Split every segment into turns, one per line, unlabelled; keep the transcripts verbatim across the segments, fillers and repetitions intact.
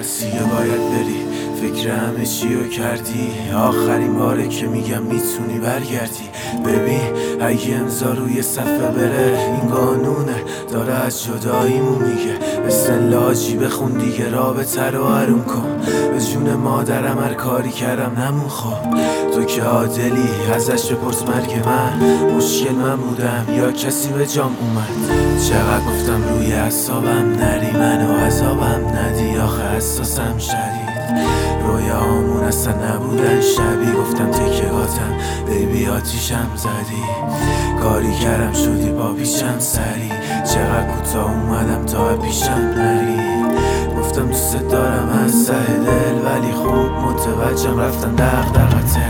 پس دیگه باید بری، فکر همه چی رو کردی. آخرین باره که میگم میتونی برگردی. ببین اگه امضا روی صفحه بره این قانونه، داره از جداییمون میگه. بسن لاجی بخون دیگه رابطه رو آروم کن. به جون مادرم هر کاری کردم نمون خوب. تو که عادلی ازش بپرس مرگ من مشکل من بودم یا کسی به جام اومد. چقدر گفتم روی اعصابم نری، منو عذابم ندی، آخه حساسم شدید. رویامون اصلا نبودن شبی، گفتم تکیهاتم بیبی آتیشم زدی. کاری کردم شدی با پیشم سری، چقدر کوتاه اومدم تا پیشم نری. گفتم دوست دارم از ته دل ولی خوب متوجهم رفتن دغدغته.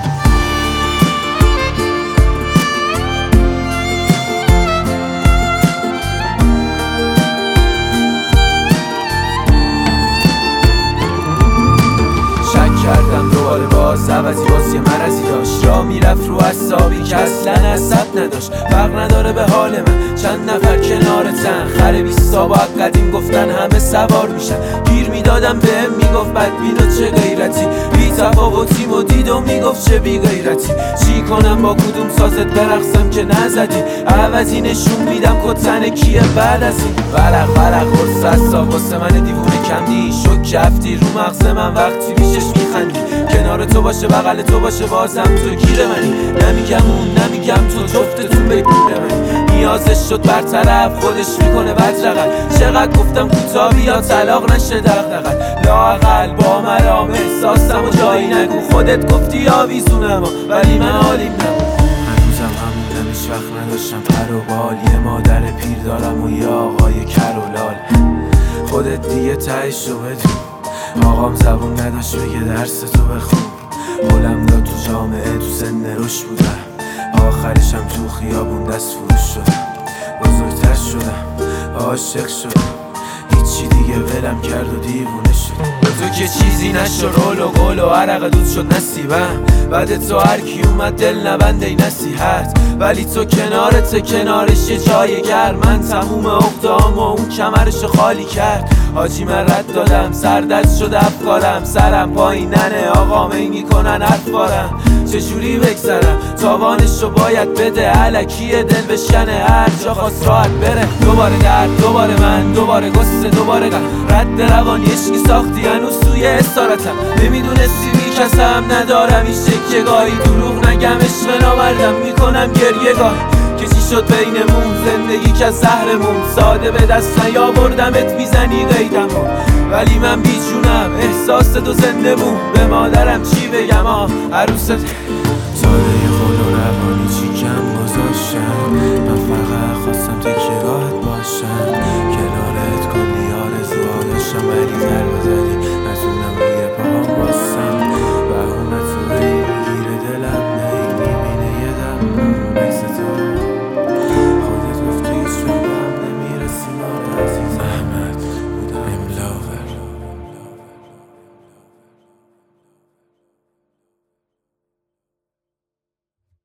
کردم دوباره باز عوضی واسه مرضی داشت، را میرفت رو اعصابی که اصلا عصب نداشت. فرق نداره به حال من چند نفر کنارتن، خر بیستا با قدیم گفتن همه سوار میشن. گیر میدادم بهم میگفت بدبین و چه غیرتی، بی تفاوتیم و دید و میگفت چه بی غیرتی. چی کنم با کدوم سازت برقصم که نزدی، عوضی نشون میدم کتن کیه بعد از این. ورق ورق قرص اصاب واسه من دیوونه کمدی، شک کفتی رو مغز من وقتی پیشش میخندی. کنار تو باشه بغل تو باشه بازم تو گیر منی، نمیگم اون نمیگم تو جفتتون بگیر منی. نیازش شد برطرف خودش میکنه بدرقل، چقدر گفتم کوتاه بیا طلاق نشه دغدغل. لااقل با مرام احساسم و جایی نگو، خودت گفتی آویزونم ولی من حالیم نبود. هنوزم همونم هیچ وقت نداشتم پر و بال، یه مادر پیر دارم و یه آقای کر و لال. خودت دیگه تهش رو بدون، آقام زبون نداشت بگه درس تو بخون. قولم داد تو جامعه تو سن رشد بودم، آخرشم تو خیابون دست فروش شدم. بزرگتر شدم عاشق شدم، هیچی دیگه ولم کرد و دیوونه شد. تو که چیزی نشو رول و گل و عرق دود شد نصیبم. بعد تو هر کی اومد دل نبنده ای نصیحت، ولی تو کنارت کنارش یه جای گرم. من تموم اقدام و اون کمرش خالی کرد. حاجی من رد دادم سردست شد افکارم، سرم پایین ننه آقا می میکنن حرفارم. چجوری بگذرم تاوانش رو باید بده، علکیه دل بشکنه هر جا خواست راحت بره. دوباره درد دوباره من دوباره گسته دوباره غم، رد روانی عشقی ساختی هنوز توی اسارتم. نمیدونستی بیکسم ندارم این شکگاهی، دروغ نگم عشق نامردم میکنم گریه گاهی. که چی شد بینمون زندگی که زهرمون، ساده به دست نیاوردمت میزنی قیدمون. ولی من بیجونم احساس تو زنده مون، به مادرم چی بگم آه عروست